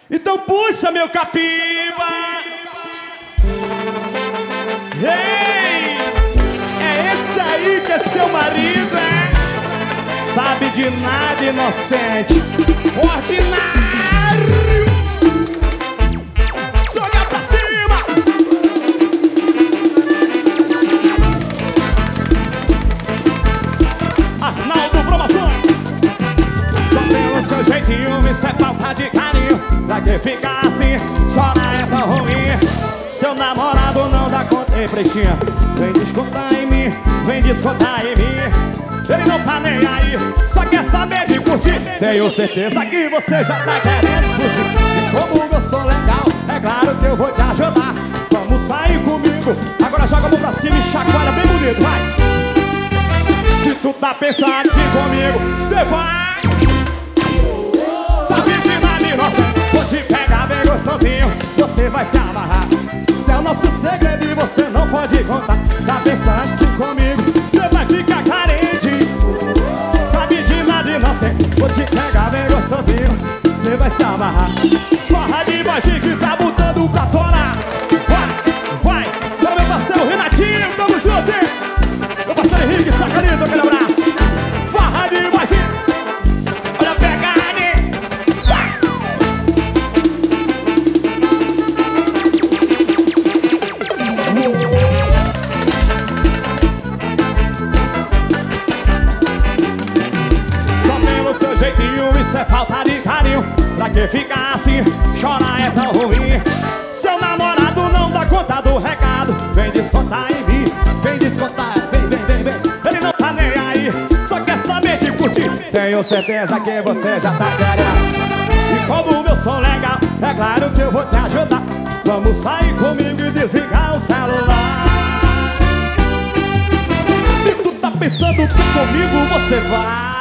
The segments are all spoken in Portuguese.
Então puxa, meu capiba. Ei, é esse aí que é seu marido, é? Sabe de nada, inocente, ordinário. Joga pra cima. Arnaldo Promoção. Só pelo seu jeitinho, isso é falta de carinho. Pra que ficar assim, chorar é tão ruim. Seu namorado não dá conta. Ei, pretinha, vem descontar em mim, vem descontar em mim. Ele não tá nem aí, só quer saber de curtir. Tenho certeza que você já tá querendo fugir. E como eu sou legal, é claro que eu vou te ajudar. Vamos sair comigo, agora joga a mão pra cima e chacoalha bem bonito, vai. Se tu tá pensando que comigo cê vai, sabe de nada, nossa, vou te pegar bem gostosinho, você vai se amarrar. Isso é o nosso segredo e você não pode contar. Tá pensando que comigo cê vai ficar carente, sabe de nada, inocente, vou te pegar bem gostosinho, você vai se amarrar. Farra de baixinho que tá botando pra torar. Vai, vai, para meu parceiro Renatinho, tamo junto, hein? Meu parceiro Henrique, sacaninho, aquele abraço. Farra de baixinho, olha a pegada, hein? Só pelo seu jeitinho, isso é falta de carinho. Pra que ficar assim, chorar é tão ruim. Seu namorado não dá conta do recado. Vem descontar em mim, vem descontar, vem. Ele não tá nem aí, só quer saber de curtir. Tenho certeza que você já tá querendo. E como eu sou legal, é claro que eu vou te ajudar. Vamos sair comigo e desligar o celular. Se tu tá pensando que comigo você vai,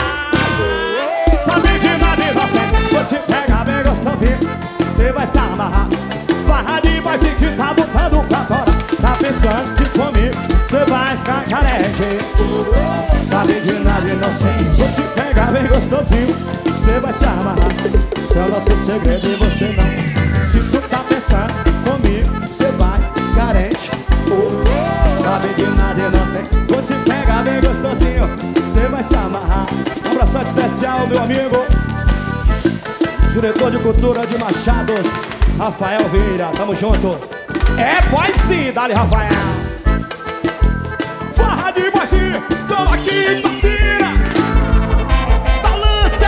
sabe de nada, inocente, vou te pegar bem gostosinho, você vai se amarrar. Farra de baixinho que tá botando pra fora. Tá pensando que comigo você vai ficar carente, sabe de nada, inocente, vou te pegar bem gostosinho, você vai se amarrar. Isso é o nosso segredo e você não. Se tu tá pensando comigo você vai carente, sabe de nada, inocente, vou te pegar bem gostosinho, você vai se amarrar. Um abraço especial, meu amigo diretor de cultura de Machados, Rafael Vieira, tamo junto. É, pode sim, dale Rafael. Farra de baixinho, tamo aqui, parceira. Balança.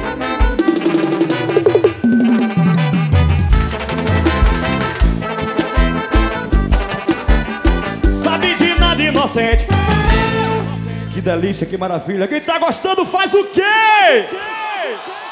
Sabe de nada, inocente. Que delícia, que maravilha. Quem tá gostando faz o quê?